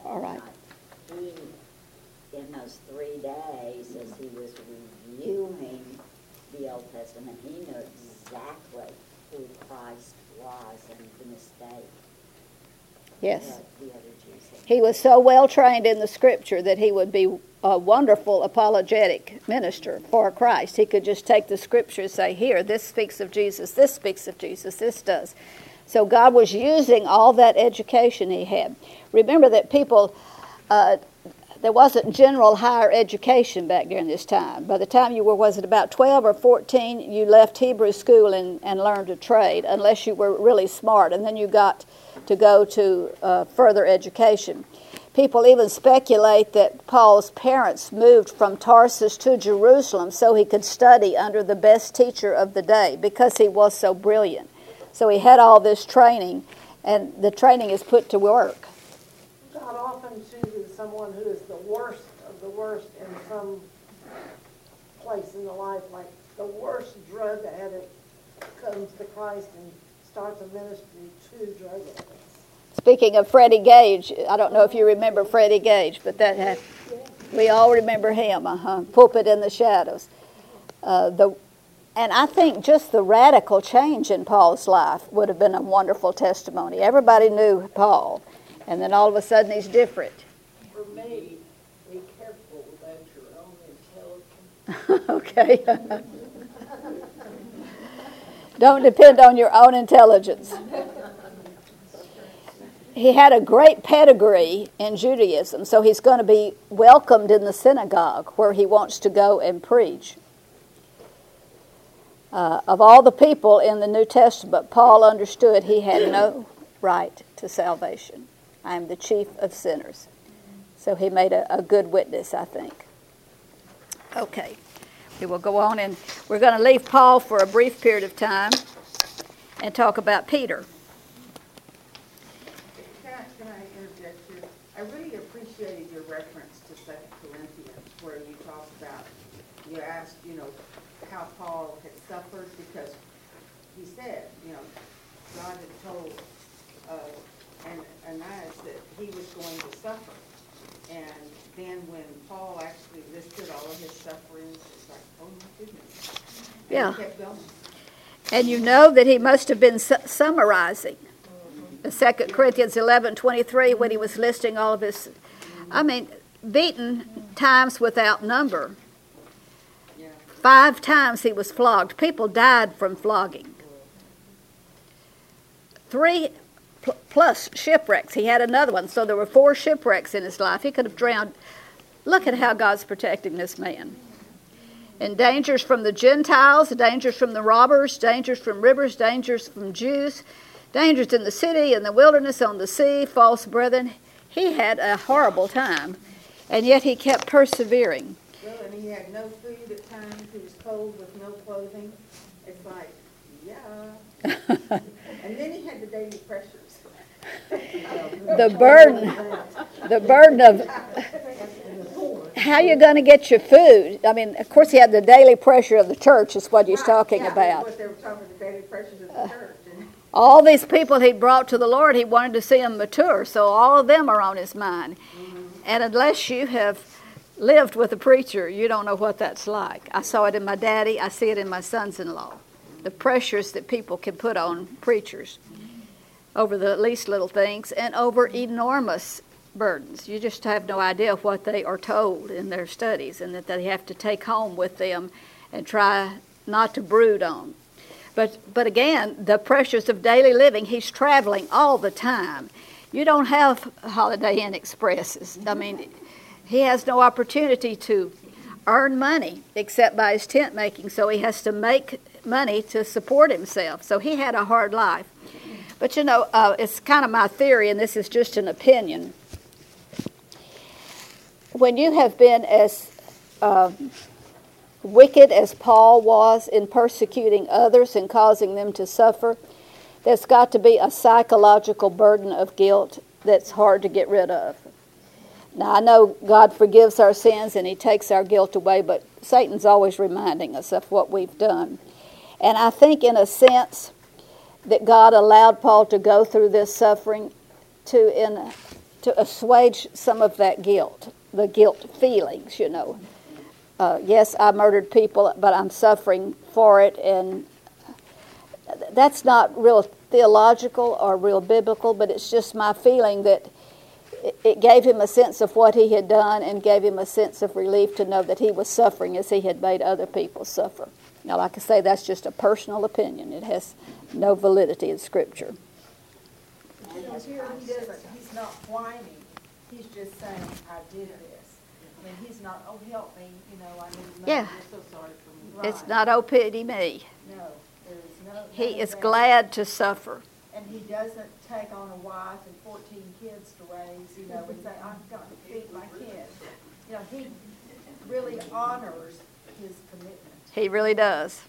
All right. He, in those three days, as he was reviewing the Old Testament, he knew exactly who Christ was and the mistake Yes. that the other Jews had. He was so well trained in the Scripture that he would be a wonderful apologetic minister for Christ. He could just take the Scripture and say, here, this speaks of Jesus, this speaks of Jesus, this does. So God was using all that education he had. Remember that people, uh, there wasn't general higher education back during this time. By the time you were, was it about twelve or fourteen, you left Hebrew school and, and learned a trade, unless you were really smart, and then you got to go to uh, further education. People even speculate that Paul's parents moved from Tarsus to Jerusalem so he could study under the best teacher of the day because he was so brilliant. So he had all this training, and the training is put to work. God often chooses someone who is the worst of the worst in some place in the life, like the worst drug addict comes to Christ and starts a ministry to drug addicts. Speaking of Freddie Gage, I don't know if you remember Freddie Gage, but that had, we all remember him, uh-huh, Pulpit in the Shadows. Uh, the, and I think just the radical change in Paul's life would have been a wonderful testimony. Everybody knew Paul, and then all of a sudden he's different. For me, be careful about your own intelligence. Okay. Don't depend on your own intelligence. He had a great pedigree in Judaism, so he's going to be welcomed in the synagogue where he wants to go and preach. Uh, of all the people in the New Testament, Paul understood he had no right to salvation. I am the chief of sinners. So he made a, a good witness, I think. Okay, we will go on, and we're going to leave Paul for a brief period of time and talk about Peter. Can I, can I interject here? I really appreciated your reference to Second Corinthians, where you talk about, you asked, you know, how Paul had suffered, because he said, you know, God had told uh, Ananias that he was going to suffer. And then when Paul actually listed all of his sufferings, it's like, oh my goodness. And Yeah. he kept going. And you know that he must have been su- summarizing Second Corinthians eleven twenty-three when he was listing all of his, I mean, beaten times without number. Yeah. Five times he was flogged. People died from flogging. Three pl- plus shipwrecks. He had another one, so there were four shipwrecks in his life. He could have drowned. Look at how God's protecting this man. And dangers from the Gentiles, dangers from the robbers, dangers from rivers, dangers from Jews, dangers in the city, in the wilderness, on the sea, false brethren. He had a horrible time, and yet he kept persevering. Well, and he had no food at times. He was cold with no clothing. It's like, yeah. And then he had the daily pressures. The burden, the burden of how you're going to get your food. I mean, of course, he had the daily pressure of the church is what he's Right, talking yeah, about. What they were talking, the daily pressures of the church. And All these people he brought to the Lord, he wanted to see them mature, so all of them are on his mind. Mm-hmm. And unless you have lived with a preacher, you don't know what that's like. I saw it in my daddy. I see it in my sons-in-law. The pressures that people can put on preachers over the least little things and over enormous burdens. You just have no idea what they are told in their studies and that they have to take home with them and try not to brood on. But but again, the pressures of daily living, he's traveling all the time. You don't have Holiday Inn Expresses. I mean, he has no opportunity to earn money except by his tent making, so he has to make money to support himself. So he had a hard life. But you know, uh, it's kind of my theory, and this is just an opinion. When you have been as uh, wicked as Paul was in persecuting others and causing them to suffer, there's got to be a psychological burden of guilt that's hard to get rid of. Now, I know God forgives our sins and he takes our guilt away, but Satan's always reminding us of what we've done. And I think in a sense that God allowed Paul to go through this suffering to in to assuage some of that guilt, the guilt feelings, you know. Uh, yes, I murdered people, but I'm suffering for it, and that's not real theological or real biblical, but it's just my feeling that it gave him a sense of what he had done and gave him a sense of relief to know that he was suffering as he had made other people suffer. Now, like I say, that's just a personal opinion. It has no validity in Scripture. You know, here he doesn't, he's not whining, he's just saying, I did this. I mean, he's not, oh, help me, you know, I need money. Yeah. I'm so sorry for me. It's not, oh, pity me. No, there is no. He none of is that. glad to suffer. And he doesn't take on a wife and fourteen kids to raise, you know, and say, I've got to feed my kids. You know, he really honors his commitment. He really does.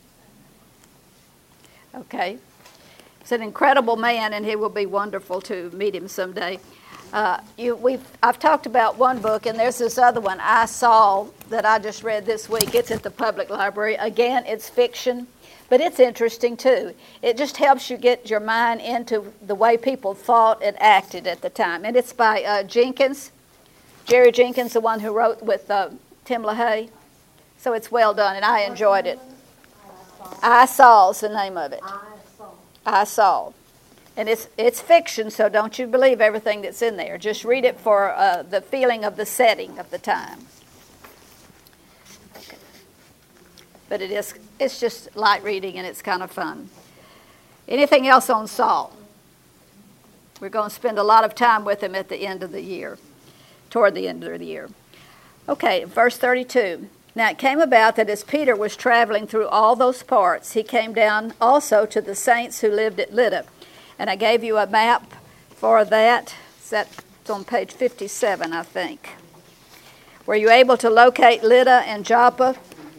Okay. He's an incredible man, and it will be wonderful to meet him someday. Uh, you, we've, I've talked about one book, and there's this other one, I Saw, that I just read this week. It's at the public library. Again, it's fiction, but it's interesting, too. It just helps you get your mind into the way people thought and acted at the time. And it's by uh, Jenkins, Jerry Jenkins, the one who wrote with uh, Tim LaHaye. So it's well done, and I enjoyed it. I Saw is the name of it. I saw. I Saw. And it's it's fiction, so don't you believe everything that's in there. Just read it for uh, the feeling of the setting of the time. Okay. But it is it's just light reading, and it's kind of fun. Anything else on Saul? We're going to spend a lot of time with him at the end of the year, toward the end of the year. Okay, verse thirty-two. Now it came about that as Peter was traveling through all those parts, he came down also to the saints who lived at Lydda. And I gave you a map for that. That's on page fifty-seven, I think. Were you able to locate Lydda and Joppa?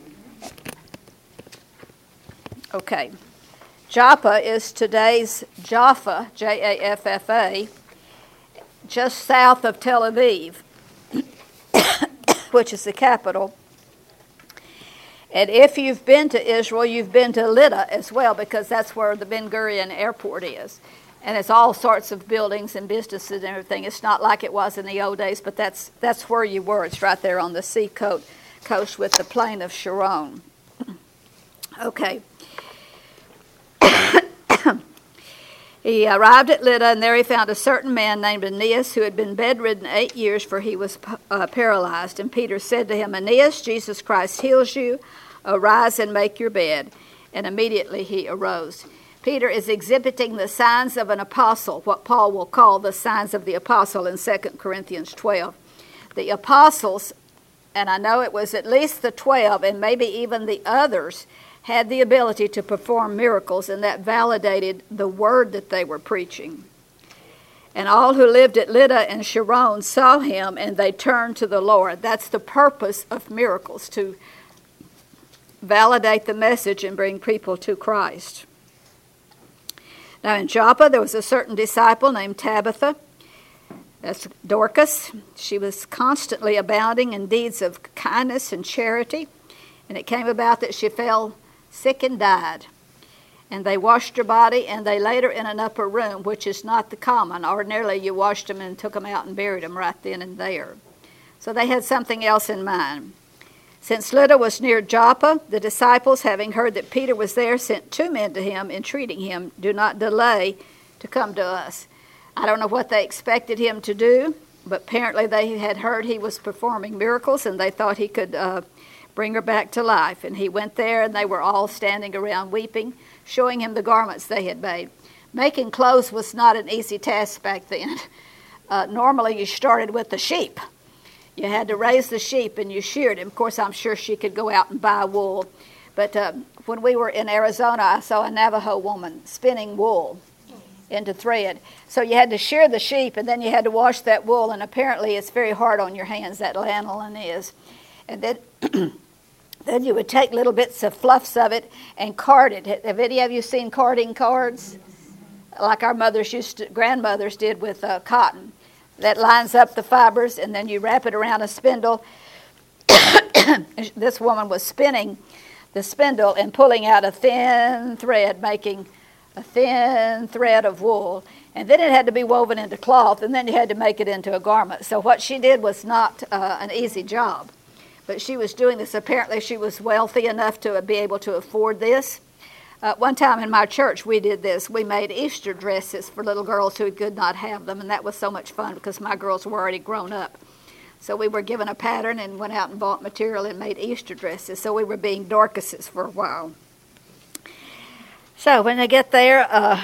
Okay. Joppa is today's Jaffa, J A F F A, just south of Tel Aviv, which is the capital. And if you've been to Israel, you've been to Lydda as well, because that's where the Ben Gurion airport is. And it's all sorts of buildings and businesses and everything. It's not like it was in the old days, but that's that's where you were. It's right there on the sea coast, coast with the plain of Sharon. Okay. He arrived at Lydda, and there he found a certain man named Aeneas who had been bedridden eight years, for he was uh, paralyzed. And Peter said to him, Aeneas, Jesus Christ heals you. Arise and make your bed. And immediately he arose. Peter is exhibiting the signs of an apostle, what Paul will call the signs of the apostle in Second Corinthians twelve. The apostles, and I know it was at least the twelve, and maybe even the others, had the ability to perform miracles, and that validated the word that they were preaching. And all who lived at Lydda and Sharon saw him, and they turned to the Lord. That's the purpose of miracles, to validate the message and bring people to Christ. Now in Joppa there was a certain disciple named Tabitha, that's Dorcas. She was constantly abounding in deeds of kindness and charity, and it came about that she fell sick and died. And they washed her body, and they laid her in an upper room, which is not the common. Ordinarily, you washed them and took them out and buried them right then and there. So they had something else in mind. Since Lydda was near Joppa, the disciples, having heard that Peter was there, sent two men to him, entreating him, do not delay to come to us. I don't know what they expected him to do, but apparently they had heard he was performing miracles, and they thought he could uh, bring her back to life. And he went there, and they were all standing around weeping, showing him the garments they had made. Making clothes was not an easy task back then. Uh, normally you started with the sheep. You had to raise the sheep, and you sheared him. Of course, I'm sure she could go out and buy wool. But uh, when we were in Arizona, I saw a Navajo woman spinning wool into thread. So you had to shear the sheep, and then you had to wash that wool, and apparently it's very hard on your hands, that lanolin is. And then then you would take little bits of fluffs of it and card it. Have any of you seen carding cards? Like our mothers used to, grandmothers did with uh, cotton. That lines up the fibers, and then you wrap it around a spindle. This woman was spinning the spindle and pulling out a thin thread, making a thin thread of wool. And then it had to be woven into cloth, and then you had to make it into a garment. So what she did was not uh, an easy job. But she was doing this. Apparently she was wealthy enough to be able to afford this. Uh, one time in my church we did this. We made Easter dresses for little girls who could not have them, and that was so much fun because my girls were already grown up. So we were given a pattern and went out and bought material and made Easter dresses. So we were being Dorcases for a while. So when they get there, uh,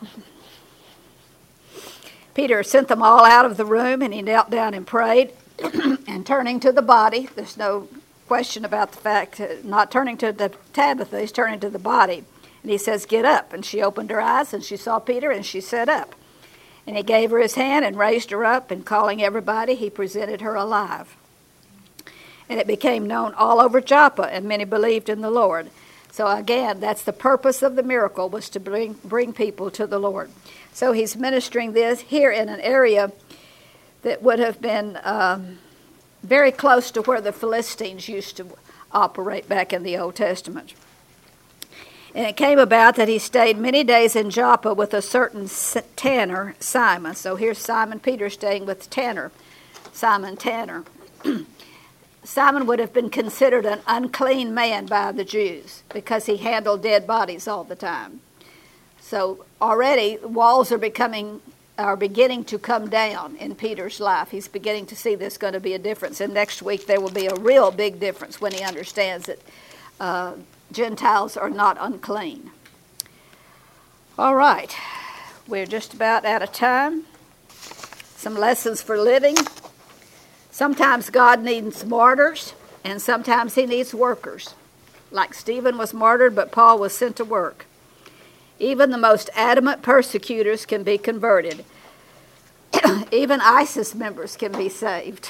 Peter sent them all out of the room, and he knelt down and prayed. And turning to the body, there's no question about the fact, uh, not turning to the Tabitha, he's turning to the body. And he says, get up. And she opened her eyes, and she saw Peter, and she sat up. And he gave her his hand and raised her up, and calling everybody, he presented her alive. And it became known all over Joppa, and many believed in the Lord. So again, that's the purpose of the miracle, was to bring, bring people to the Lord. So he's ministering this here in an area that would have been um, very close to where the Philistines used to operate back in the Old Testament. And it came about that he stayed many days in Joppa with a certain tanner, Simon. So here's Simon Peter staying with Tanner, Simon Tanner. Simon would have been considered an unclean man by the Jews because he handled dead bodies all the time. So already walls are becoming are beginning to come down in Peter's life. He's beginning to see there's going to be a difference. And next week there will be a real big difference when he understands that uh, Gentiles are not unclean. All right. We're just about out of time. Some lessons for living. Sometimes God needs martyrs, and sometimes he needs workers. Like Stephen was martyred, but Paul was sent to work. Even the most adamant persecutors can be converted. Even ISIS members can be saved.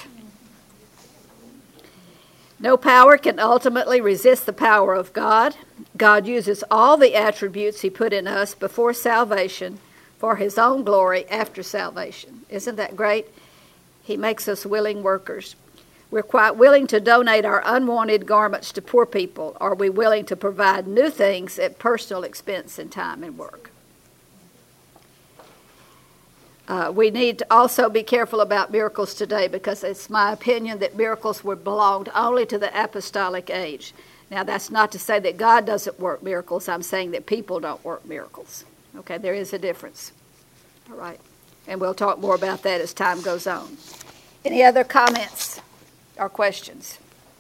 No power can ultimately resist the power of God. God uses all the attributes he put in us before salvation for his own glory after salvation. Isn't that great? He makes us willing workers. We're quite willing to donate our unwanted garments to poor people. Are we willing to provide new things at personal expense and time and work? Uh, we need to also be careful about miracles today, because it's my opinion that miracles were belonged only to the apostolic age. Now, that's not to say that God doesn't work miracles. I'm saying that people don't work miracles. Okay, there is a difference. All right. And we'll talk more about that as time goes on. Any other comments or questions?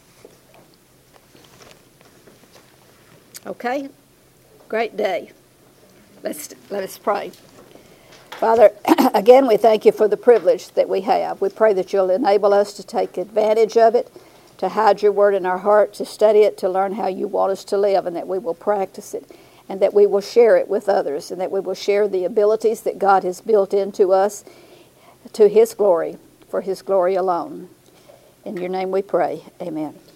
Okay. Great day. Let's let us pray. Father, again, we thank you for the privilege that we have. We pray that you'll enable us to take advantage of it, to hide your word in our heart, to study it, to learn how you want us to live, and that we will practice it, and that we will share it with others, and that we will share the abilities that God has built into us to his glory, for his glory alone. In your name we pray. Amen.